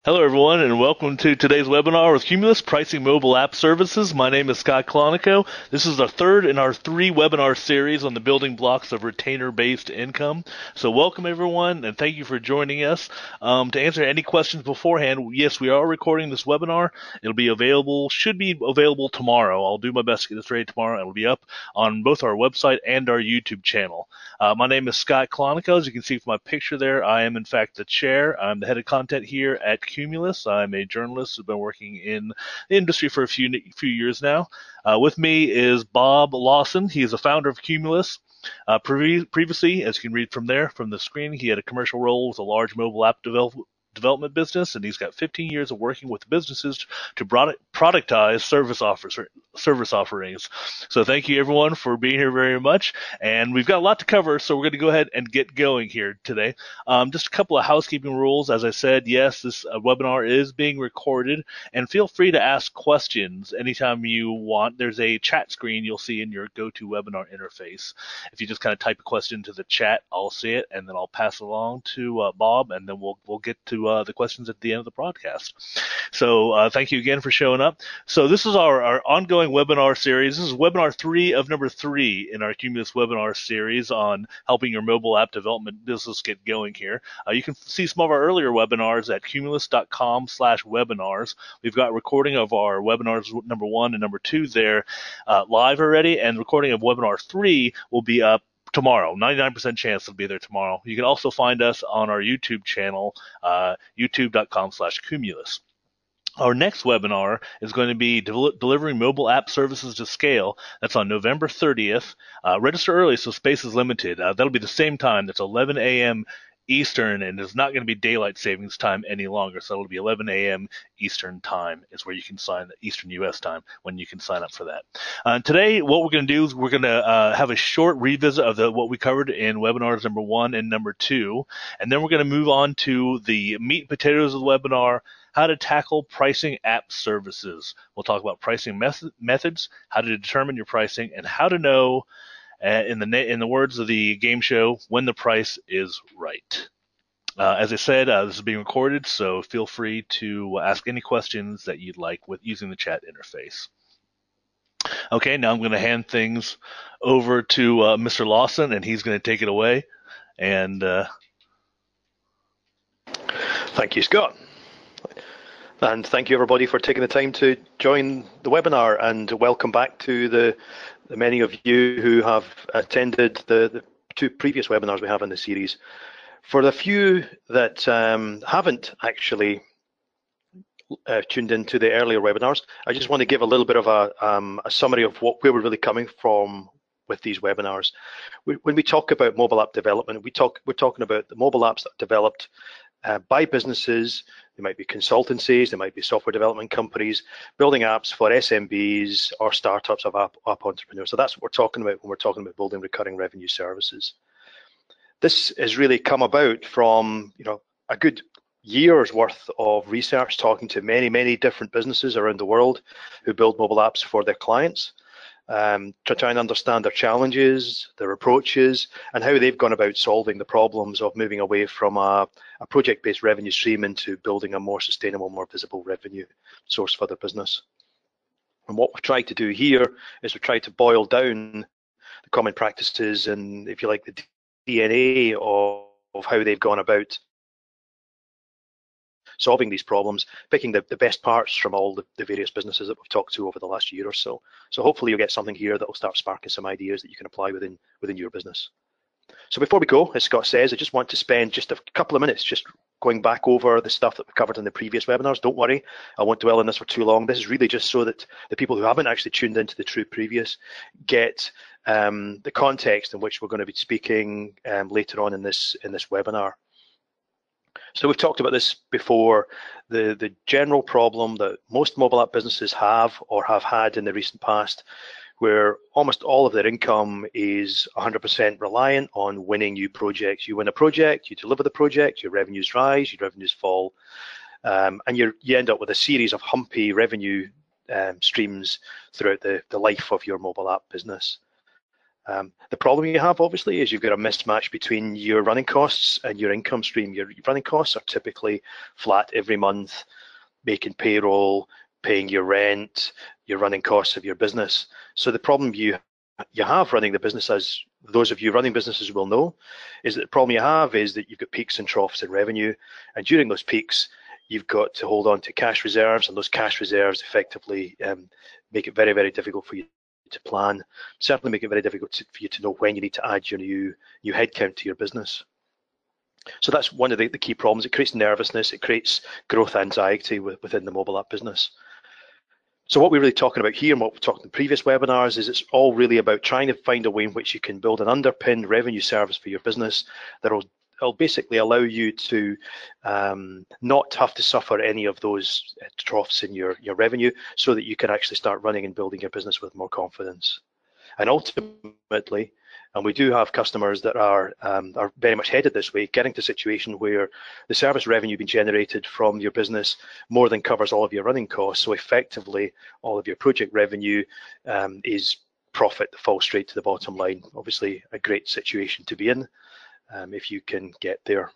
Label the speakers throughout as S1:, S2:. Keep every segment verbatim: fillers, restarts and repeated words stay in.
S1: Hello, everyone, and welcome to today's webinar with Cumulus Pricing Mobile App Services. My name is Scott Clonico. This is our third in our three webinar series on the building blocks of retainer-based income. So welcome, everyone, and thank you for joining us. Um, to answer any questions beforehand, yes, we are recording this webinar. It'll be available, should be available tomorrow. I'll do my best to get this ready tomorrow. It'll be up on both our website and our YouTube channel. Uh, my name is Scott Clonico. As you can see from my picture there, I am, in fact, the chair. I'm the head of content here at Cumulus. I'm a journalist who's been working in the industry for a few few years now. Uh, with me is Bob Lawson. He is the founder of Cumulus. Uh, pre- previously, as you can read from there, from the screen, he had a commercial role with a large mobile app develop- development business, and he's got fifteen years of working with businesses to product- productize service offers, service offerings. So thank you, everyone, for being here very much. And we've got a lot to cover, so we're going to go ahead and get going here today. Um, just a couple of housekeeping rules. As I said, yes, this uh, webinar is being recorded, and feel free to ask questions anytime you want. There's a chat screen you'll see in your GoToWebinar interface. If you just kind of type a question into the chat, I'll see it, and then I'll pass it along to uh, Bob, and then we'll we'll get to uh, the questions at the end of the broadcast. So uh, thank you again for showing up. So this is our, our ongoing webinar series. This is webinar three of number three in our Cumulus webinar series on helping your mobile app development business get going here. Uh, you can see some of our earlier webinars at cumulus.com slash webinars. We've got recording of our webinars number one and number two there uh, live already, and recording of webinar three will be up tomorrow. ninety-nine percent chance it'll be there tomorrow. You can also find us on our YouTube channel, uh, youtube.com slash cumulus. Our next webinar is going to be del- delivering mobile app services to scale. That's on November thirtieth. Uh, register early, so space is limited. Uh, that'll be the same time. That's eleven a.m. Eastern, and it's not going to be daylight savings time any longer. So it'll be eleven a.m. Eastern time is where you can sign, Eastern U S time, when you can sign up for that. Uh, today, what we're going to do is we're going to uh, have a short revisit of the, what we covered in webinars number one and number two, and then we're going to move on to the meat and potatoes of the webinar, how to tackle pricing app services. We'll talk about pricing method, methods, how to determine your pricing, and how to know, uh, in the in the words of the game show, when the price is right. Uh, as I said, uh, this is being recorded, so feel free to ask any questions that you'd like with using the chat interface. Okay, now I'm going to hand things over to uh, Mister Lawson, and he's going to take it away. And uh...
S2: Thank you, Scott. And thank you, everybody, for taking the time to join the webinar, and welcome back to the, the many of you who have attended the, the two previous webinars we have in the series. For the few that um, haven't actually uh, tuned into the earlier webinars, I just want to give a little bit of a, um, a summary of what, where we're really coming from with these webinars. We, when we talk about mobile app development, we talk, we're talking about the mobile apps that are developed Uh, by businesses. They might be consultancies, they might be software development companies, building apps for S M Bs or startups of app, app entrepreneurs. So that's what we're talking about when we're talking about building recurring revenue services. This has really come about from, you know, a good year's worth of research, talking to many, many different businesses around the world who build mobile apps for their clients. Um, to try and understand their challenges, their approaches, and how they've gone about solving the problems of moving away from a, a project-based revenue stream into building a more sustainable, more visible revenue source for their business. And what we've tried to do here is we've tried to boil down the common practices and, if you like, the D N A of, of how they've gone about solving these problems, picking the, the best parts from all the, the various businesses that we've talked to over the last year or so. So hopefully you'll get something here that will start sparking some ideas that you can apply within, within your business. So before we go, as Scott says, I just want to spend just a couple of minutes just going back over the stuff that we covered in the previous webinars. Don't worry, I won't dwell on this for too long. This is really just so that the people who haven't actually tuned into the true previous get um, the context in which we're going to be speaking um, later on in this, in this webinar. So we've talked about this before, the, the general problem that most mobile app businesses have or have had in the recent past, where almost all of their income is one hundred percent reliant on winning new projects. You win a project, you deliver the project, your revenues rise, your revenues fall, um, and you you end up with a series of humpy revenue um, streams throughout the, the life of your mobile app business. Um, the problem you have, obviously, is you've got a mismatch between your running costs and your income stream. Your running costs are typically flat every month, making payroll, paying your rent, your running costs of your business. So the problem you you have running the business, as those of you running businesses will know, is that the problem you have is that you've got peaks and troughs in revenue, and during those peaks, you've got to hold on to cash reserves, and those cash reserves effectively um, make it very, very difficult for you to plan, certainly make it very difficult to, for you to know when you need to add your new new headcount to your business. So that's one of the, the key problems. It creates nervousness, it creates growth anxiety within the mobile app business. So what we're really talking about here and what we've talked in previous webinars is it's all really about trying to find a way in which you can build an underpinned revenue service for your business that will It'll basically allow you to um, not have to suffer any of those troughs in your, your revenue, so that you can actually start running and building your business with more confidence. And ultimately, and we do have customers that are um, are very much headed this way, getting to a situation where the service revenue being generated from your business more than covers all of your running costs. So effectively, all of your project revenue um, is profit that falls straight to the bottom line. Obviously, a great situation to be in. Um, if you can get there.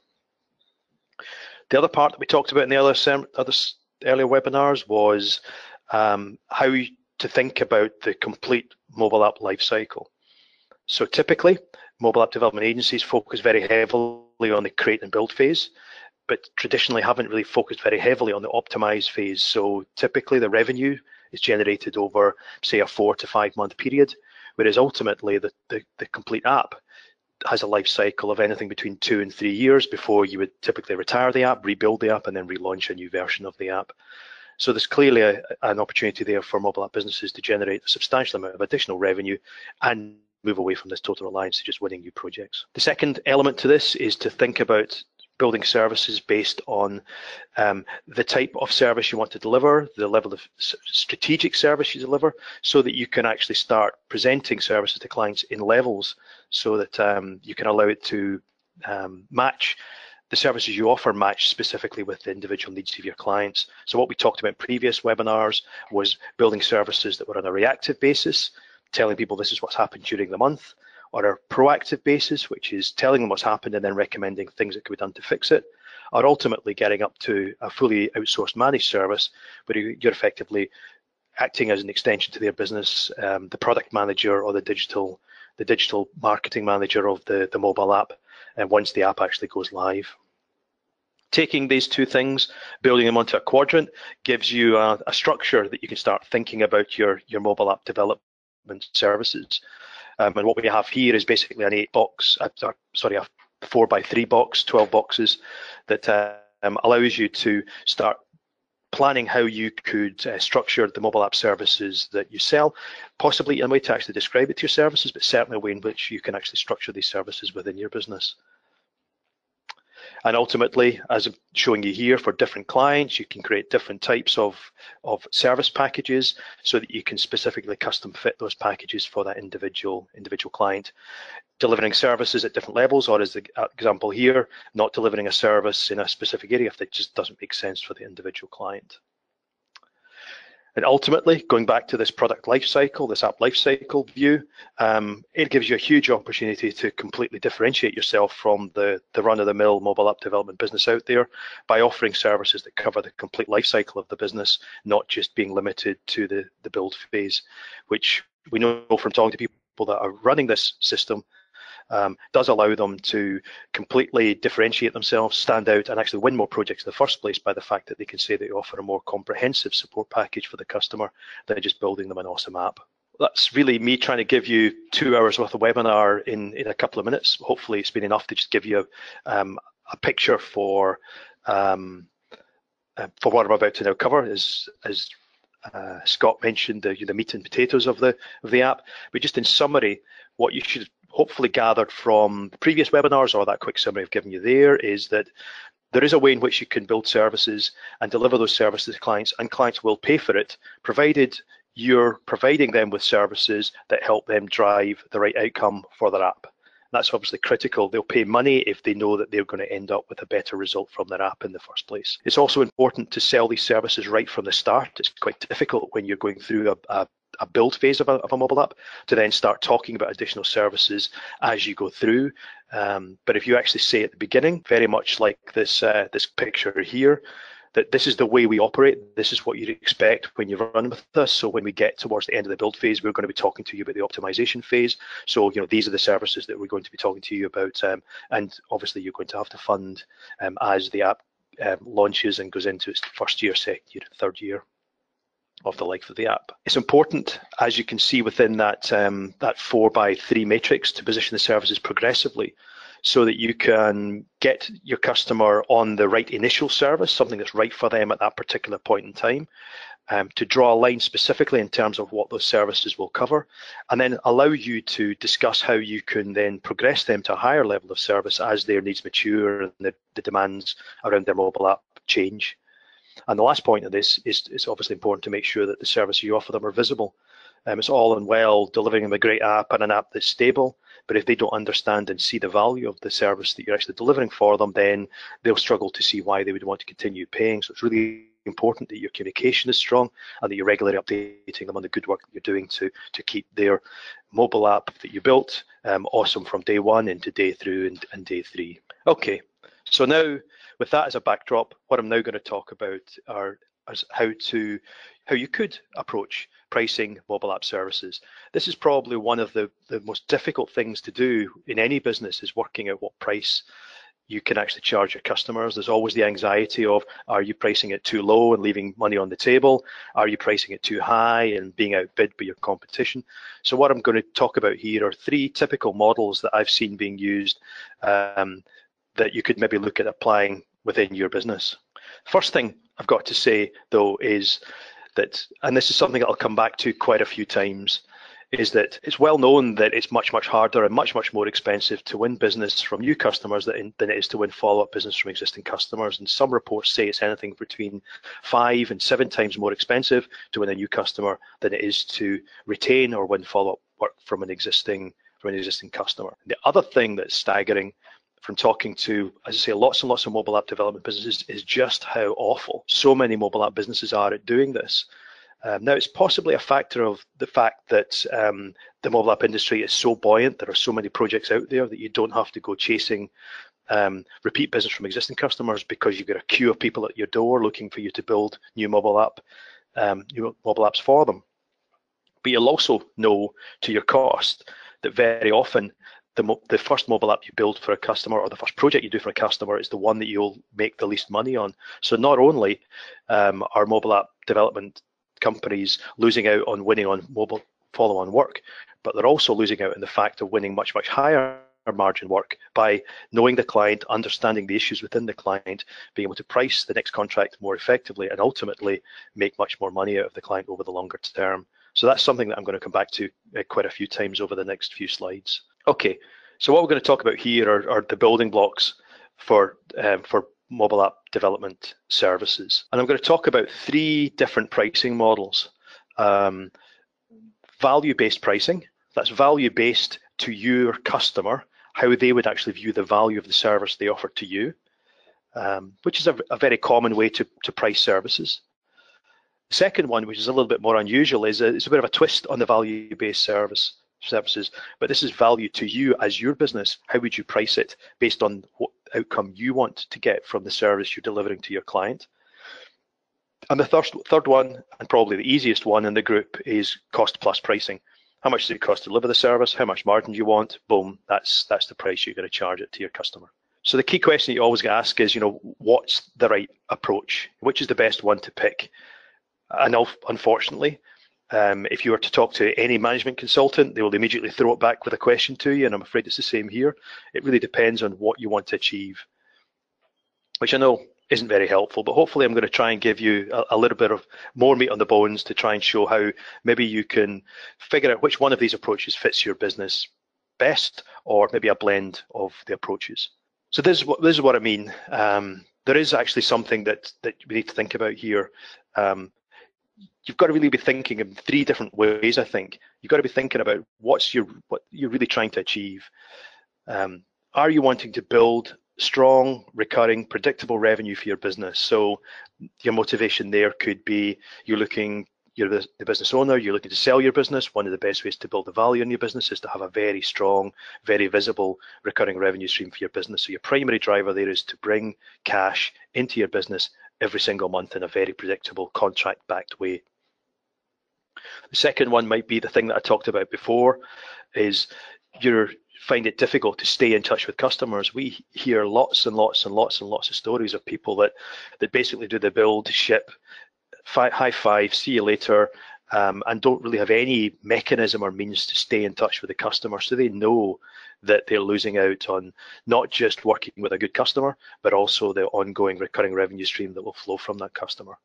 S2: The other part that we talked about in the other, other earlier webinars was um, how to think about the complete mobile app lifecycle. So typically, mobile app development agencies focus very heavily on the create and build phase, but traditionally haven't really focused very heavily on the optimize phase. So typically the revenue is generated over, say, a four to five month period, whereas ultimately the, the, the complete app has a life cycle of anything between two and three years before you would typically retire the app, rebuild the app, and then relaunch a new version of the app. So there's clearly a, an opportunity there for mobile app businesses to generate a substantial amount of additional revenue and move away from this total reliance to just winning new projects. The second element to this is to think about building services based on um, the type of service you want to deliver, the level of strategic service you deliver, so that you can actually start presenting services to clients in levels, so that um, you can allow it to um, match the services you offer, match specifically with the individual needs of your clients. So what we talked about in previous webinars was building services that were on a reactive basis, telling people this is what's happened during the month, or a proactive basis, which is telling them what's happened and then recommending things that could be done to fix it, or ultimately getting up to a fully outsourced managed service where you're effectively acting as an extension to their business, um, the product manager or the digital the digital marketing manager of the, the mobile app, and once the app actually goes live. Taking these two things, building them onto a quadrant, gives you a, a structure that you can start thinking about your, your mobile app development services. Um, and what we have here is basically an eight box, uh, sorry, a four by three box, twelve boxes that uh, um, allows you to start planning how you could uh, structure the mobile app services that you sell, possibly in a way to actually describe it to your services, but certainly a way in which you can actually structure these services within your business. And ultimately, as I'm showing you here, for different clients, you can create different types of, of service packages so that you can specifically custom fit those packages for that individual, individual client. Delivering services at different levels, or as the example here, not delivering a service in a specific area if it just doesn't make sense for the individual client. And ultimately, going back to this product lifecycle, this app lifecycle view, um, it gives you a huge opportunity to completely differentiate yourself from the, the run-of-the-mill mobile app development business out there by offering services that cover the complete lifecycle of the business, not just being limited to the, the build phase, which we know from talking to people that are running this system, Um, does allow them to completely differentiate themselves, stand out, and actually win more projects in the first place by the fact that they can say they offer a more comprehensive support package for the customer than just building them an awesome app. That's really me trying to give you two hours worth of webinar in, in a couple of minutes. Hopefully it's been enough to just give you a, um, a picture for um, uh, for what I'm about to now cover. As, as uh, Scott mentioned, the, the meat and potatoes of the, of the app. But just in summary, what you should hopefully gathered from the previous webinars, or that quick summary I've given you there, is that there is a way in which you can build services and deliver those services to clients, and clients will pay for it, provided you're providing them with services that help them drive the right outcome for their app. That's obviously critical. They'll pay money if they know that they're going to end up with a better result from their app in the first place. It's also important to sell these services right from the start. It's quite difficult when you're going through a, a a build phase of a, of a mobile app to then start talking about additional services as you go through. Um, but if you actually say at the beginning, very much like this uh, this picture here, that this is the way we operate, this is what you'd expect when you run with us. So when we get towards the end of the build phase, we're going to be talking to you about the optimization phase. So, you know, these are the services that we're going to be talking to you about. Um, and obviously you're going to have to fund um, as the app um, launches and goes into its first year, second year, third year of the life of the app. It's important, as you can see within that, um, that four by three matrix, to position the services progressively, so that you can get your customer on the right initial service, something that's right for them at that particular point in time, um, to draw a line specifically in terms of what those services will cover, and then allow you to discuss how you can then progress them to a higher level of service as their needs mature and the, the demands around their mobile app change. And the last point of this is it's obviously important to make sure that the services you offer them are visible. Um, it's all and well delivering them a great app and an app that's stable, but if they don't understand and see the value of the service that you're actually delivering for them, then they'll struggle to see why they would want to continue paying. So it's really important that your communication is strong and that you're regularly updating them on the good work that you're doing to, to keep their mobile app that you built um, awesome from day one into day through and, and day three. Okay, so now with that as a backdrop, what I'm now going to talk about are as how to how you could approach pricing mobile app services. This is probably one of the, the most difficult things to do in any business, is working out what price you can actually charge your customers. There's always the anxiety of, are you pricing it too low and leaving money on the table? Are you pricing it too high and being outbid by your competition? So what I'm going to talk about here are three typical models that I've seen being used um, that you could maybe look at applying within your business. First thing I've got to say, though, is that, and this is something that I'll come back to quite a few times, is that it's well known that it's much, much harder and much, much more expensive to win business from new customers than, than it is to win follow-up business from existing customers. And some reports say it's anything between five and seven times more expensive to win a new customer than it is to retain or win follow-up work from an existing from an existing customer. The other thing that's staggering from talking to, as I say, lots and lots of mobile app development businesses is just how awful so many mobile app businesses are at doing this. Um, now, it's possibly a factor of the fact that um, the mobile app industry is so buoyant, there are so many projects out there that you don't have to go chasing um, repeat business from existing customers, because you've got a queue of people at your door looking for you to build new mobile app, um, new mobile apps for them. But you'll also know to your cost that very often The, mo the first mobile app you build for a customer, or the first project you do for a customer, is the one that you'll make the least money on. So not only um, are mobile app development companies losing out on winning on mobile follow-on work, but they're also losing out in the fact of winning much, much higher margin work by knowing the client, understanding the issues within the client, being able to price the next contract more effectively, and ultimately make much more money out of the client over the longer term. So that's something that I'm going to come back to uh, quite a few times over the next few slides. Okay, so what we're going to talk about here are, are the building blocks for um, for mobile app development services. And I'm going to talk about three different pricing models. Um, value-based pricing, that's value-based to your customer, how they would actually view the value of the service they offer to you, um, which is a, a very common way to, to price services. The second one, which is a little bit more unusual, is a, it's a bit of a twist on the value-based service. services, but this is value to you as your business. How would you price it based on what outcome you want to get from the service you're delivering to your client? And the third, third one, and probably the easiest one in the group, is cost plus pricing. How much does it cost to deliver the service? How much margin do you want? Boom, that's that's the price you're going to charge it to your customer. So the key question that you always get asked is, you know, what's the right approach? Which is the best one to pick? And unfortunately, Um, if you were to talk to any management consultant, they will immediately throw it back with a question to you, and I'm afraid it's the same here. It really depends on what you want to achieve, which I know isn't very helpful, but hopefully I'm going to try and give you a, a little bit of more meat on the bones to try and show how maybe you can figure out which one of these approaches fits your business best, or maybe a blend of the approaches. So this is what, this is what I mean. Um, there is actually something that, that we need to think about here. Um, You've got to really be thinking in three different ways, I think. You've got to be thinking about what's your, what you're really trying to achieve. Um, are you wanting to build strong, recurring, predictable revenue for your business? So your motivation there could be you're looking you're the, the business owner, you're looking to sell your business, one of the best ways to build the value in your business is to have a very strong, very visible recurring revenue stream for your business. So your primary driver there is to bring cash into your business every single month in a very predictable, contract-backed way. The second one might be the thing that I talked about before, is you find it difficult to stay in touch with customers. We hear lots and lots and lots and lots of stories of people that, that basically do the build, ship, fi high five, see you later, um, and don't really have any mechanism or means to stay in touch with the customer. So they know that they're losing out on not just working with a good customer, but also the ongoing recurring revenue stream that will flow from that customer.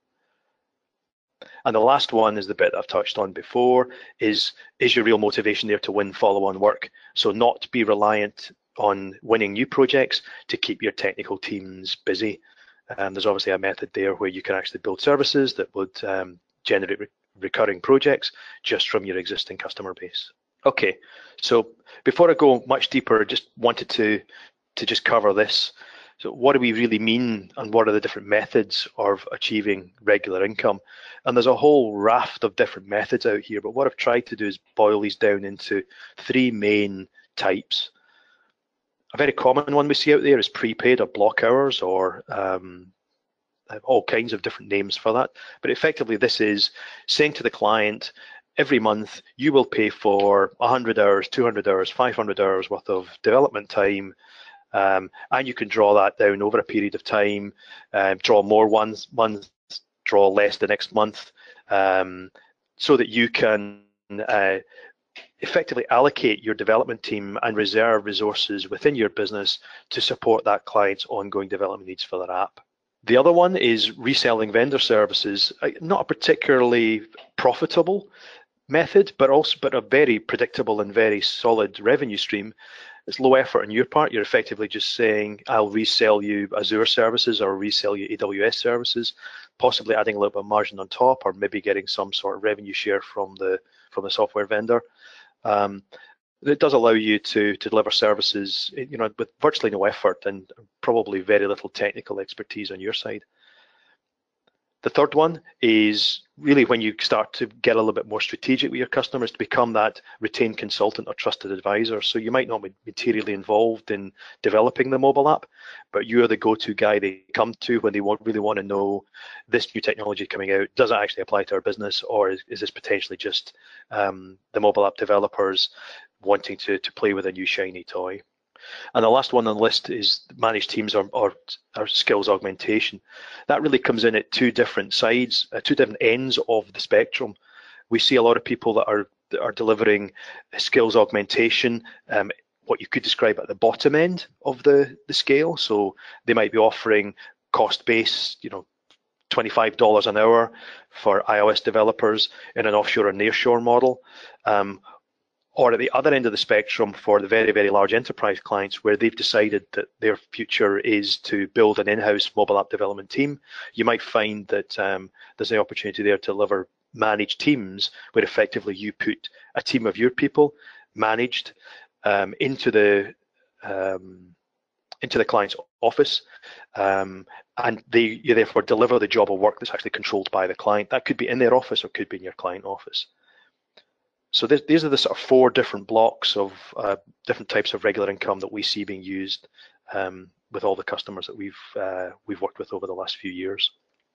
S2: And the last one is the bit that I've touched on before, is, is your real motivation there to win follow-on work? So not be reliant on winning new projects to keep your technical teams busy. Um, there's obviously a method there where you can actually build services that would um, generate re recurring projects just from your existing customer base. Okay, so before I go much deeper, I just wanted to, to just cover this. So what do we really mean, and what are the different methods of achieving regular income? And there's a whole raft of different methods out here, but what I've tried to do is boil these down into three main types. A very common one we see out there is prepaid or block hours, or um, all kinds of different names for that. But effectively, this is saying to the client, every month you will pay for one hundred hours, two hundred hours, five hundred hours worth of development time. Um, and you can draw that down over a period of time, um, draw more ones, month, draw less the next month, um, so that you can uh, effectively allocate your development team and reserve resources within your business to support that client's ongoing development needs for their app. The other one is reselling vendor services, not a particularly profitable method, but also but a very predictable and very solid revenue stream. It's low effort on your part. You're effectively just saying, I'll resell you Azure services or resell you A W S services, possibly adding a little bit of margin on top, or maybe getting some sort of revenue share from the from the software vendor. Um, it does allow you to, to deliver services, you know, with virtually no effort and probably very little technical expertise on your side. The third one is really when you start to get a little bit more strategic with your customers to become that retained consultant or trusted advisor. So you might not be materially involved in developing the mobile app, but you are the go-to guy they come to when they want, really want to know this new technology coming out, does it actually apply to our business, or is, is this potentially just um, the mobile app developers wanting to, to play with a new shiny toy? And the last one on the list is managed teams or, or, or skills augmentation. That really comes in at two different sides, uh, two different ends of the spectrum. We see a lot of people that are that are delivering skills augmentation, um, what you could describe at the bottom end of the, the scale. So they might be offering cost-based, you know, twenty-five dollars an hour for iOS developers in an offshore or nearshore model. Um, Or at the other end of the spectrum for the very, very large enterprise clients where they've decided that their future is to build an in-house mobile app development team, you might find that um, there's an opportunity there to deliver managed teams where effectively you put a team of your people managed um, into the um, into the client's office, um, and they you therefore deliver the job of work that's actually controlled by the client. That could be in their office or could be in your client office. So this, these are the sort of four different blocks of uh, different types of regular income that we see being used um, with all the customers that we've uh, we've worked with over the last few years.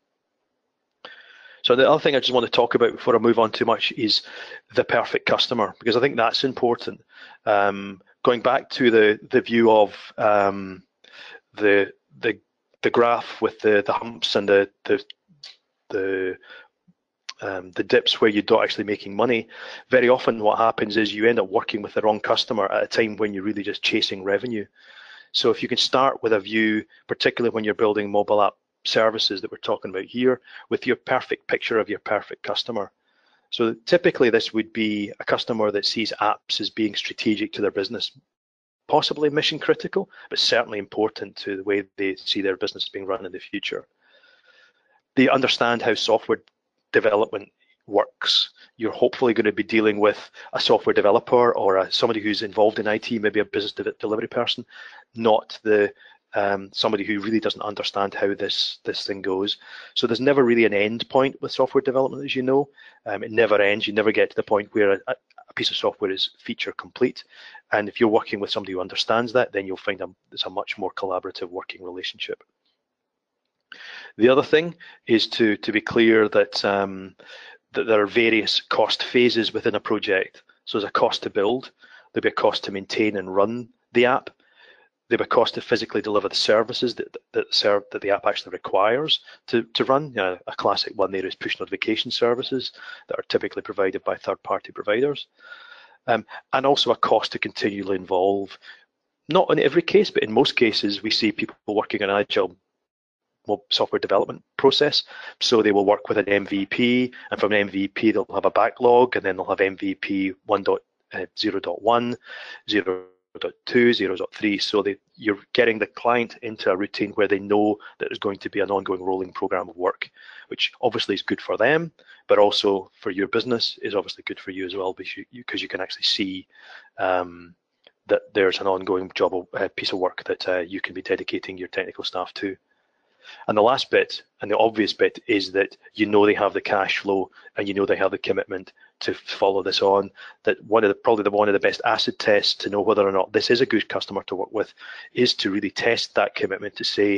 S2: So the other thing I just want to talk about before I move on too much is the perfect customer, because I think that's important. Um, going back to the the view of um, the the the graph with the the humps and the the the Um, the dips where you're not actually making money, very often what happens is you end up working with the wrong customer at a time when you're really just chasing revenue. So if you can start with a view, particularly when you're building mobile app services that we're talking about here, with your perfect picture of your perfect customer. So typically this would be a customer that sees apps as being strategic to their business, possibly mission critical, but certainly important to the way they see their business being run in the future. They understand how software development works. You're hopefully going to be dealing with a software developer or a, somebody who's involved in I T, maybe a business de delivery person, not the um, somebody who really doesn't understand how this this thing goes. So there's never really an end point with software development, as you know. Um, it never ends. You never get to the point where a, a piece of software is feature complete. And if you're working with somebody who understands that, then you'll find a, it's a much more collaborative working relationship. The other thing is to to be clear that um, that there are various cost phases within a project. So there's a cost to build, there'll be a cost to maintain and run the app, there'll be a cost to physically deliver the services that that, serve, that the app actually requires to, to run. You know, a classic one there is push notification services that are typically provided by third-party providers. Um, and also a cost to continually involve, not in every case, but in most cases, we see people working on agile software development process. So they will work with an M V P, and from an M V P they'll have a backlog, and then they'll have M V P one point zero point one, zero point two, zero point three. So they, you're getting the client into a routine where they know that there's going to be an ongoing rolling program of work, which obviously is good for them, but also for your business is obviously good for you as well, because you, because you can actually see um, that there's an ongoing job, uh, piece of work that uh, you can be dedicating your technical staff to. And the last bit, and the obvious bit, is that you know they have the cash flow and you know they have the commitment to follow this on. That one of the probably the one of the best acid tests to know whether or not this is a good customer to work with is to really test that commitment to say,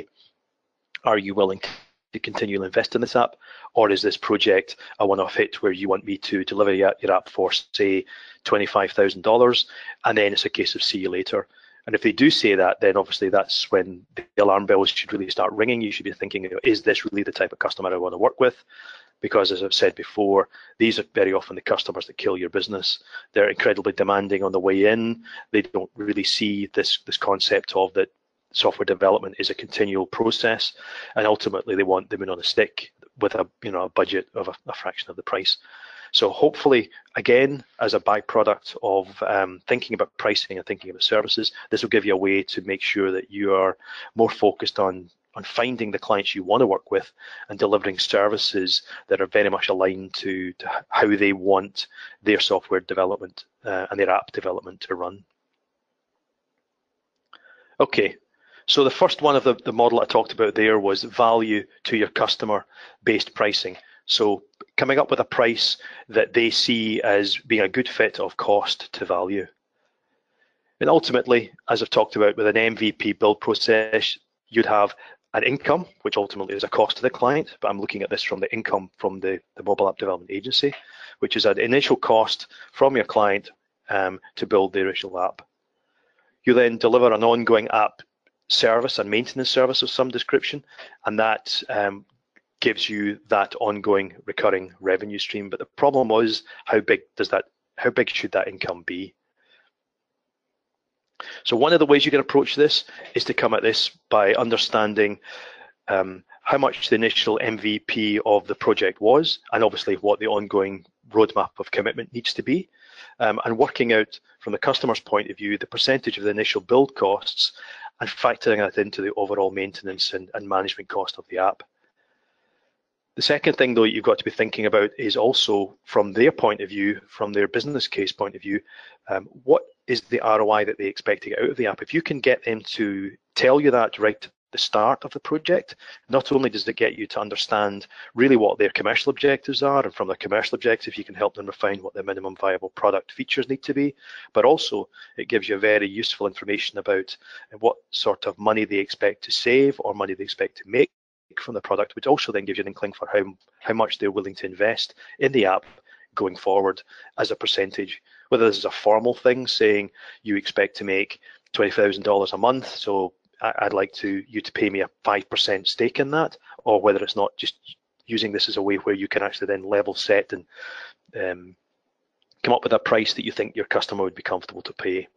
S2: are you willing to continue to invest in this app, or is this project a one-off hit where you want me to deliver your app for, say, twenty-five thousand dollars, and then it's a case of see you later. And if they do say that, then obviously that's when the alarm bells should really start ringing. You should be thinking, you know, is this really the type of customer I want to work with? Because as I've said before, these are very often the customers that kill your business. They're incredibly demanding on the way in. They don't really see this, this concept of that software development is a continual process, and ultimately they want the moon on a stick with a you know a budget of a, a fraction of the price. So hopefully, again, as a byproduct of um, thinking about pricing and thinking about services, this will give you a way to make sure that you are more focused on, on finding the clients you want to work with and delivering services that are very much aligned to, to how they want their software development uh, and their app development to run. Okay, so the first one of the, the model I talked about there was value to your customer-based pricing. So coming up with a price that they see as being a good fit of cost to value. And ultimately, as I've talked about with an M V P build process, you'd have an income, which ultimately is a cost to the client, but I'm looking at this from the income from the, the mobile app development agency, which is an initial cost from your client um, to build the original app. You then deliver an ongoing app service and maintenance service of some description, and that um, gives you that ongoing recurring revenue stream. But the problem was, how big does that, how big should that income be? So one of the ways you can approach this is to come at this by understanding um, how much the initial M V P of the project was, and obviously what the ongoing roadmap of commitment needs to be, um, and working out from the customer's point of view the percentage of the initial build costs and factoring that into the overall maintenance and, and management cost of the app. The second thing, though, you've got to be thinking about is also from their point of view, from their business case point of view, um, what is the R O I that they expect to get out of the app? If you can get them to tell you that right at the start of the project, not only does it get you to understand really what their commercial objectives are, and from their commercial objectives, you can help them refine what their minimum viable product features need to be, but also it gives you very useful information about what sort of money they expect to save or money they expect to make from the product, which also then gives you an inkling for how, how much they're willing to invest in the app going forward as a percentage. Whether this is a formal thing saying you expect to make twenty thousand dollars a month, so I'd like to you to pay me a five percent stake in that, or whether it's not, just using this as a way where you can actually then level set and um, come up with a price that you think your customer would be comfortable to pay.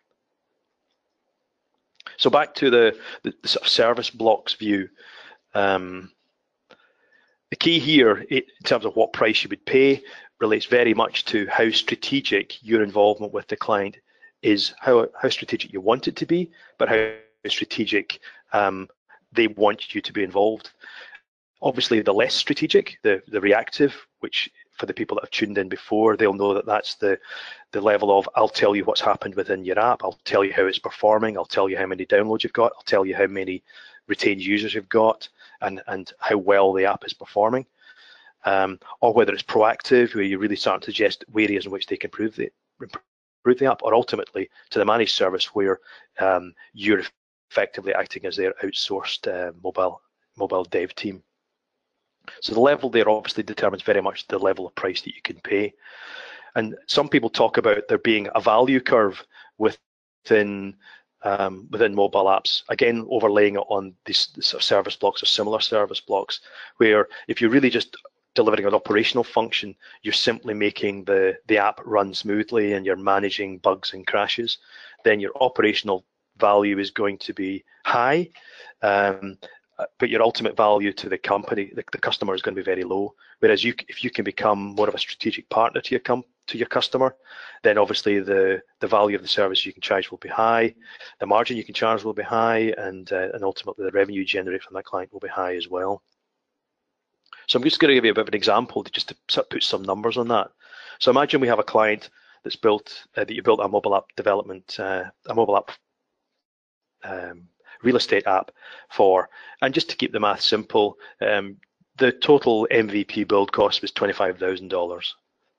S2: So back to the, the, the sort of service blocks view. Um, the key here in terms of what price you would pay relates very much to how strategic your involvement with the client is, how, how strategic you want it to be, but how strategic um, they want you to be involved. Obviously, the less strategic, the, the reactive, which for the people that have tuned in before, they'll know that that's the the level of, I'll tell you what's happened within your app, I'll tell you how it's performing, I'll tell you how many downloads you've got, I'll tell you how many retained users you've got, and, and how well the app is performing. Um, or whether it's proactive, where you really start to suggest areas in which they can improve the, improve the app, or ultimately to the managed service where um, you're effectively acting as their outsourced uh, mobile mobile dev team. So the level there obviously determines very much the level of price that you can pay. And some people talk about there being a value curve within um, within mobile apps, again overlaying it on these, these sort of service blocks or similar service blocks, where if you're really just delivering an operational function, you're simply making the, the app run smoothly and you're managing bugs and crashes, then your operational value is going to be high, um, but your ultimate value to the company, the, the customer, is going to be very low. Whereas you, if you can become more of a strategic partner to your com to your customer, then obviously the the value of the service you can charge will be high, the margin you can charge will be high, and uh, and ultimately the revenue you generate from that client will be high as well. So I'm just going to give you a bit of an example to just to sort of put some numbers on that. So imagine we have a client that's built uh, that you built a mobile app development, uh, a mobile app um, real estate app for, and just to keep the math simple, um, the total M V P build cost was twenty-five thousand dollars.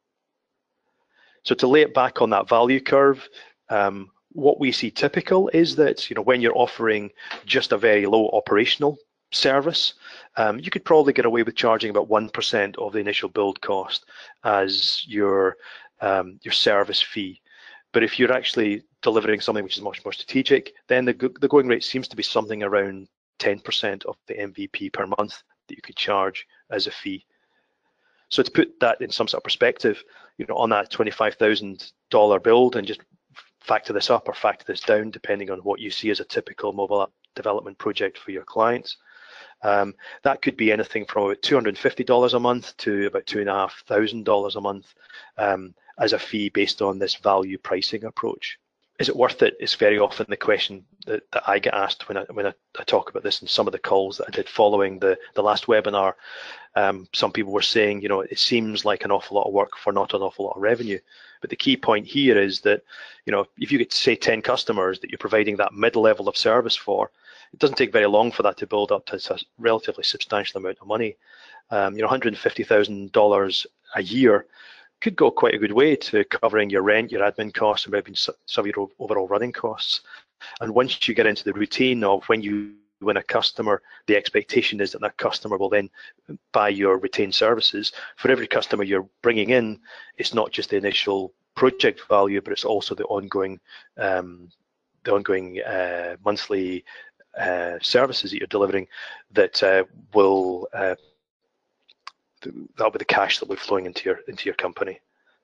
S2: So to lay it back on that value curve, um, what we see typical is that, you know, when you're offering just a very low operational service, um, you could probably get away with charging about one percent of the initial build cost as your um, your service fee. But if you're actually delivering something which is much more strategic, then the, the going rate seems to be something around ten percent of the M V P per month that you could charge as a fee. So to put that in some sort of perspective, you know, on that twenty-five thousand dollar build, and just factor this up or factor this down depending on what you see as a typical mobile app development project for your clients. Um, that could be anything from about two hundred fifty dollars a month to about two thousand five hundred dollars a month um, as a fee based on this value pricing approach. Is it worth it? Is very often the question that, that I get asked when I when I, I talk about this in some of the calls that I did following the the last webinar. Um, some people were saying, you know, it seems like an awful lot of work for not an awful lot of revenue. But the key point here is that, you know, if you get say ten customers that you're providing that mid level of service for, it doesn't take very long for that to build up to a relatively substantial amount of money. Um, you know, one hundred fifty thousand dollars a year could go quite a good way to covering your rent, your admin costs, and maybe some of your overall running costs. And once you get into the routine of when you win a customer, the expectation is that that customer will then buy your retained services. For every customer you're bringing in, it's not just the initial project value, but it's also the ongoing, um, the ongoing uh, monthly uh, services that you're delivering that uh, will uh, that'll be the cash that will be flowing into your into your company.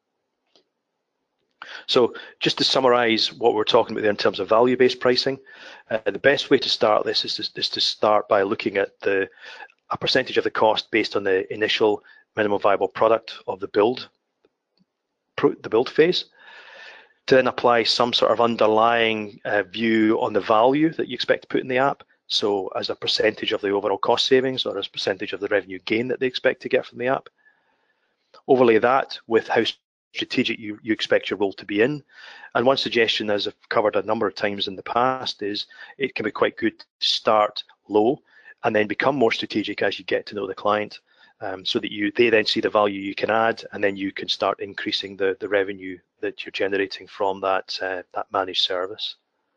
S2: So just to summarize what we're talking about there in terms of value-based pricing, uh, the best way to start this is to, is to start by looking at the a percentage of the cost based on the initial minimum viable product of the build the build phase, to then apply some sort of underlying uh, view on the value that you expect to put in the app. So as a percentage of the overall cost savings or as a percentage of the revenue gain that they expect to get from the app. Overlay that with how strategic you, you expect your role to be in. And one suggestion, as I've covered a number of times in the past, is it can be quite good to start low and then become more strategic as you get to know the client, um, so that you they then see the value you can add, and then you can start increasing the, the revenue that you're generating from that, uh, that managed service.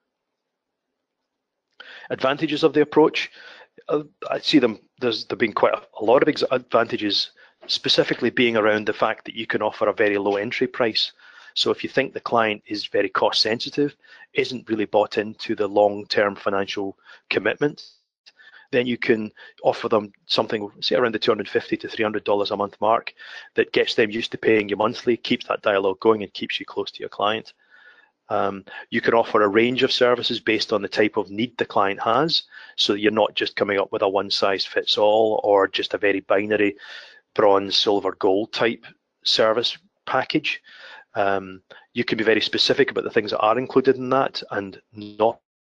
S2: Advantages of the approach, uh, I see them, there's there been quite a, a lot of advantages, specifically being around the fact that you can offer a very low entry price. So if you think the client is very cost sensitive, isn't really bought into the long-term financial commitment, then you can offer them something, say around the two hundred fifty to three hundred dollars a month mark, that gets them used to paying you monthly, keeps that dialogue going, and keeps you close to your client. Um, you can offer a range of services based on the type of need the client has, so that you're not just coming up with a one-size-fits-all or just a very binary bronze, silver, gold type service package. Um, you can be very specific about the things that are included in that and not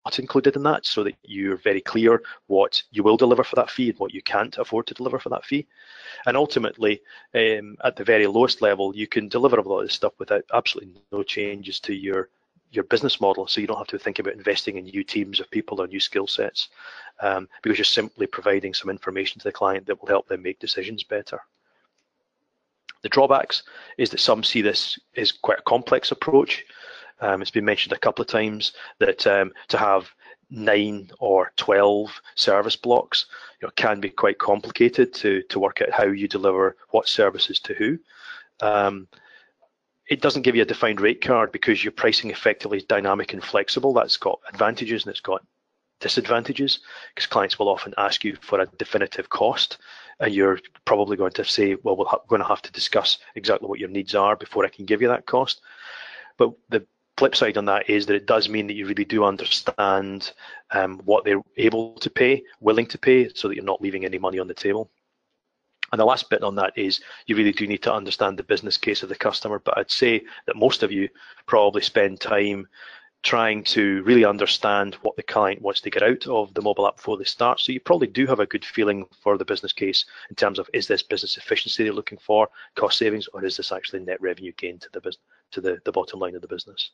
S2: not included in that, so that you're very clear what you will deliver for that fee and what you can't afford to deliver for that fee. And ultimately, um, at the very lowest level, you can deliver a lot of this stuff without absolutely no changes to your your business model, so you don't have to think about investing in new teams of people or new skill sets, um, because you're simply providing some information to the client that will help them make decisions better. The drawbacks is that some see this as quite a complex approach. Um, it's been mentioned a couple of times that um, to have nine or twelve service blocks, you know, can be quite complicated to, to work out how you deliver what services to who. Um, it doesn't give you a defined rate card because your pricing effectively is dynamic and flexible. That's got advantages and it's got disadvantages, because clients will often ask you for a definitive cost, and you're probably going to say, well, we're going to have to discuss exactly what your needs are before I can give you that cost. But the flip side on that is that it does mean that you really do understand um, what they're able to pay, willing to pay, so that you're not leaving any money on the table. And the last bit on that is you really do need to understand the business case of the customer. But I'd say that most of you probably spend time trying to really understand what the client wants to get out of the mobile app before they start. So you probably do have a good feeling for the business case in terms of, is this business efficiency they're looking for, cost savings, or is this actually net revenue gain to the business, to the, the bottom line of the business?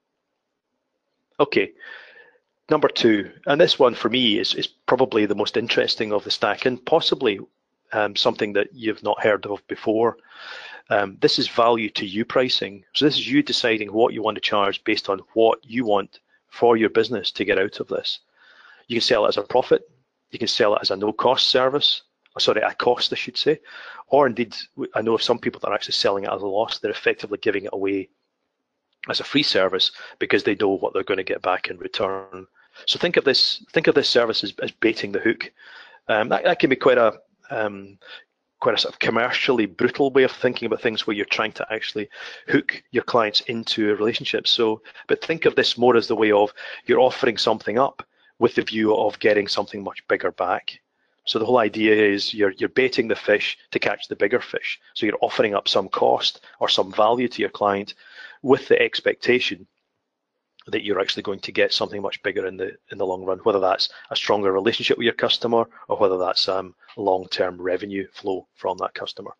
S2: Okay, number two, and this one for me is, is probably the most interesting of the stack, and possibly um, something that you've not heard of before. Um, this is value to you pricing. So this is you deciding what you want to charge based on what you want for your business to get out of this. You can sell it as a profit, you can sell it as a no-cost service, or sorry, a cost I should say, or indeed, I know of some people that are actually selling it as a loss. They're effectively giving it away as a free service because they know what they're going to get back in return. So think of this, think of this service as, as baiting the hook. Um, that, that can be quite a um, quite a sort of commercially brutal way of thinking about things, where you're trying to actually hook your clients into a relationship. So, but think of this more as the way of you're offering something up with the view of getting something much bigger back. So the whole idea is you're you're baiting the fish to catch the bigger fish. So you're offering up some cost or some value to your client with the expectation that you're actually going to get something much bigger in the in the long run, whether that's a stronger relationship with your customer or whether that's um, long-term revenue flow from that customer.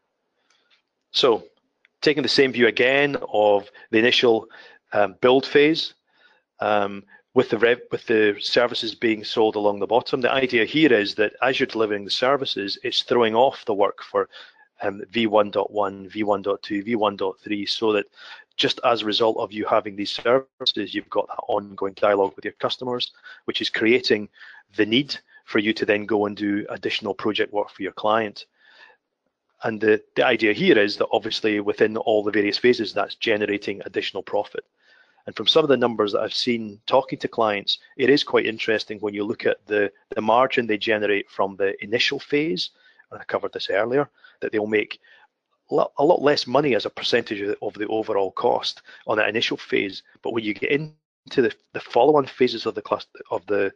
S2: So taking the same view again of the initial um, build phase, um, with the rev with the services being sold along the bottom, the idea here is that as you're delivering the services, it's throwing off the work for um, V one point one, V one point two, V one point three, so that just as a result of you having these services, you've got that ongoing dialogue with your customers, which is creating the need for you to then go and do additional project work for your client. And the, the idea here is that obviously within all the various phases, that's generating additional profit. And from some of the numbers that I've seen talking to clients, it is quite interesting when you look at the, the margin they generate from the initial phase, and I covered this earlier, that they'll make a lot less money as a percentage of the overall cost on that initial phase. But when you get into the, the follow-on phases of the class of the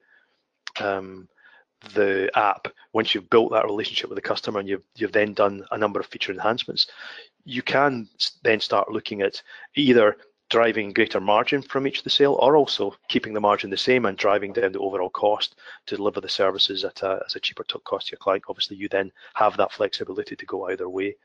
S2: um, the app, once you've built that relationship with the customer and you've you've then done a number of feature enhancements, you can then start looking at either driving greater margin from each of the sale, or also keeping the margin the same and driving down the overall cost to deliver the services at a, as a cheaper cost to your client. Obviously, you then have that flexibility to go either way.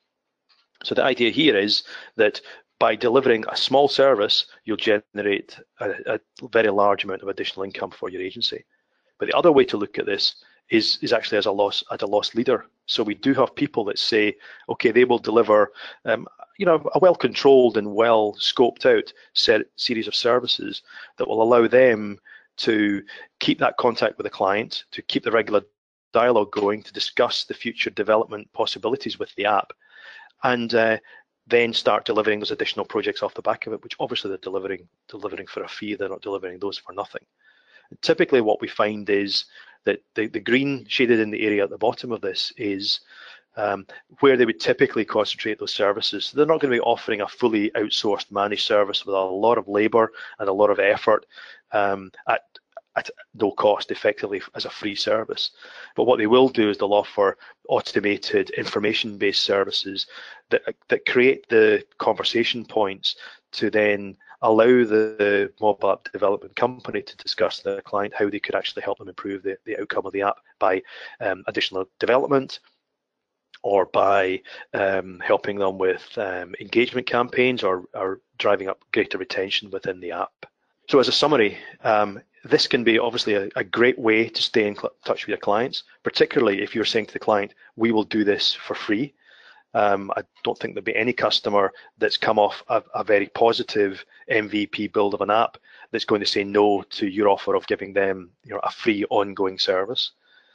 S2: So the idea here is that by delivering a small service, you'll generate a, a very large amount of additional income for your agency. But the other way to look at this is, is actually as a loss at a loss leader. So we do have people that say, okay, they will deliver um, you know, a well-controlled and well-scoped out set, series of services that will allow them to keep that contact with the client, to keep the regular dialogue going, to discuss the future development possibilities with the app, and uh, then start delivering those additional projects off the back of it, which obviously they're delivering delivering for a fee. They're not delivering those for nothing. And typically what we find is that the, the green shaded in the area at the bottom of this is um, where they would typically concentrate those services. So they're not going to be offering a fully outsourced managed service with a lot of labor and a lot of effort um, at at no cost, effectively as a free service. But what they will do is they'll offer automated information-based services that, that create the conversation points to then allow the, the mobile app development company to discuss with the client how they could actually help them improve the, the outcome of the app by um, additional development, or by um, helping them with um, engagement campaigns, or, or driving up greater retention within the app. So as a summary, um, this can be obviously a, a great way to stay in touch with your clients, particularly if you're saying to the client, we will do this for free. Um, I don't think there'll be any customer that's come off a, a very positive M V P build of an app that's going to say no to your offer of giving them, you know, a free ongoing service.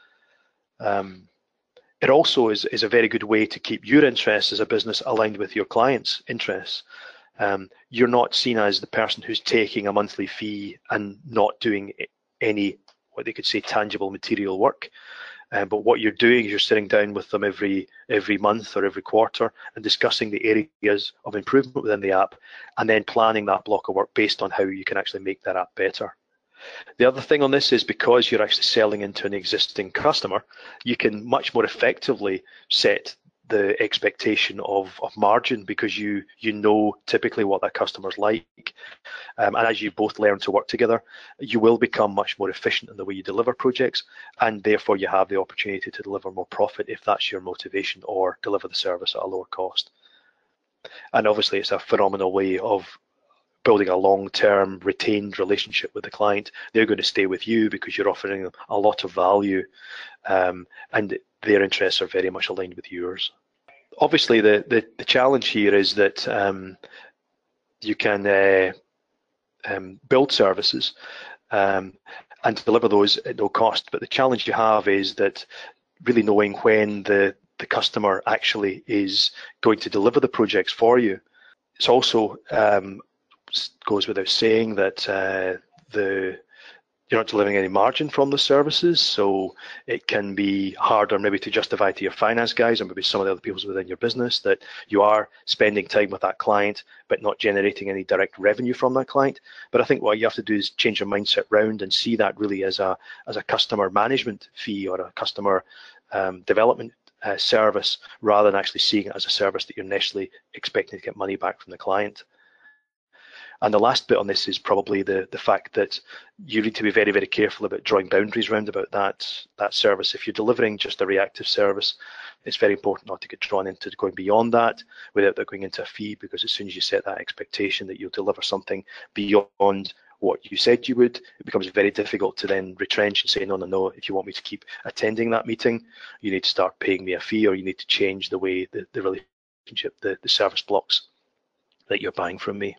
S2: Um, it also is, is a very good way to keep your interests as a business aligned with your clients' interests. Um, you're not seen as the person who's taking a monthly fee and not doing any, what they could say, tangible material work. Uh, but what you're doing is you're sitting down with them every every month or every quarter and discussing the areas of improvement within the app, and then planning that block of work based on how you can actually make that app better. The other thing on this is, because you're actually selling into an existing customer, you can much more effectively set the expectation of, of margin, because you you know typically what that customer's like. Um, and as you both learn to work together, you will become much more efficient in the way you deliver projects, and therefore you have the opportunity to deliver more profit if that's your motivation, or deliver the service at a lower cost. And obviously it's a phenomenal way of building a long-term retained relationship with the client. They're going to stay with you because you're offering them a lot of value, um, and their interests are very much aligned with yours. Obviously, the, the, the challenge here is that um, you can uh, um, build services um, and deliver those at no cost, but the challenge you have is that really knowing when the, the customer actually is going to deliver the projects for you. It's also um, goes without saying that uh, the you're not delivering any margin from the services, so it can be harder maybe to justify to your finance guys, or maybe some of the other people within your business, that you are spending time with that client but not generating any direct revenue from that client. But I think what you have to do is change your mindset round and see that really as a as a customer management fee, or a customer um, development uh, service, rather than actually seeing it as a service that you're necessarily expecting to get money back from the client. And the last bit on this is probably the, the fact that you need to be very, very careful about drawing boundaries around about that, that service. If you're delivering just a reactive service, it's very important not to get drawn into going beyond that without that going into a fee, because as soon as you set that expectation that you'll deliver something beyond what you said you would, it becomes very difficult to then retrench and say, no, no, no, if you want me to keep attending that meeting, you need to start paying me a fee, or you need to change the way the, the relationship, the, the service blocks that you're buying from me.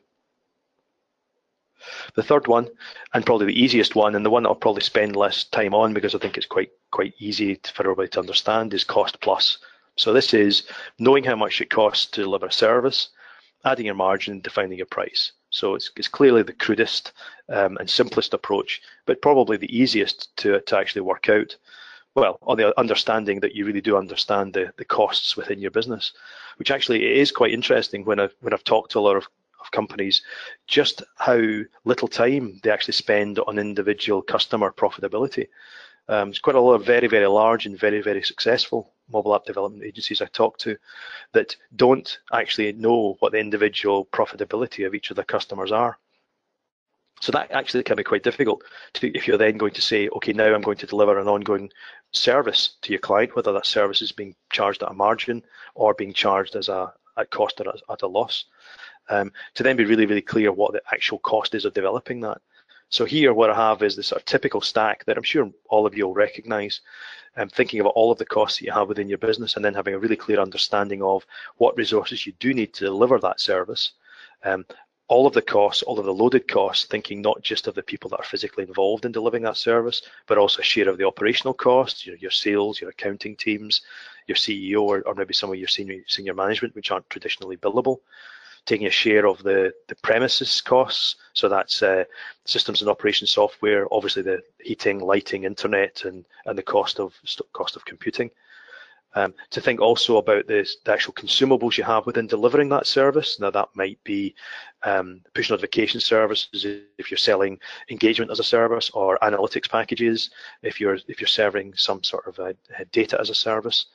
S2: The third one, and probably the easiest one, and the one that I'll probably spend less time on because I think it's quite quite easy for everybody to understand, is cost plus. So this is knowing how much it costs to deliver a service, adding your margin, and defining your price. So it's, it's clearly the crudest um, and simplest approach, but probably the easiest to, to actually work out. Well, on the understanding that you really do understand the, the costs within your business, which actually is quite interesting when I've, when I've talked to a lot of of companies, just how little time they actually spend on individual customer profitability. Um, there's quite a lot of very, very large and very, very successful mobile app development agencies I talk to that don't actually know what the individual profitability of each of their customers are. So that actually can be quite difficult to, if you're then going to say, okay, now I'm going to deliver an ongoing service to your client, whether that service is being charged at a margin or being charged as a at cost or at a loss. Um, to then be really, really clear what the actual cost is of developing that. So here what I have is this sort of typical stack that I'm sure all of you will recognize, um, thinking about all of the costs that you have within your business, and then having a really clear understanding of what resources you do need to deliver that service. Um, all of the costs, all of the loaded costs, thinking not just of the people that are physically involved in delivering that service, but also a share of the operational costs, you know, your sales, your accounting teams, your C E O, or, or maybe some of your senior, senior management, which aren't traditionally billable. Taking a share of the, the premises costs, so that's uh, systems and operation software, obviously the heating, lighting, internet, and, and the cost of cost of computing. Um, to think also about this, the actual consumables you have within delivering that service. Now that might be um, push notification services if you're selling engagement as a service, or analytics packages if you're if you're serving some sort of a, a data as a service.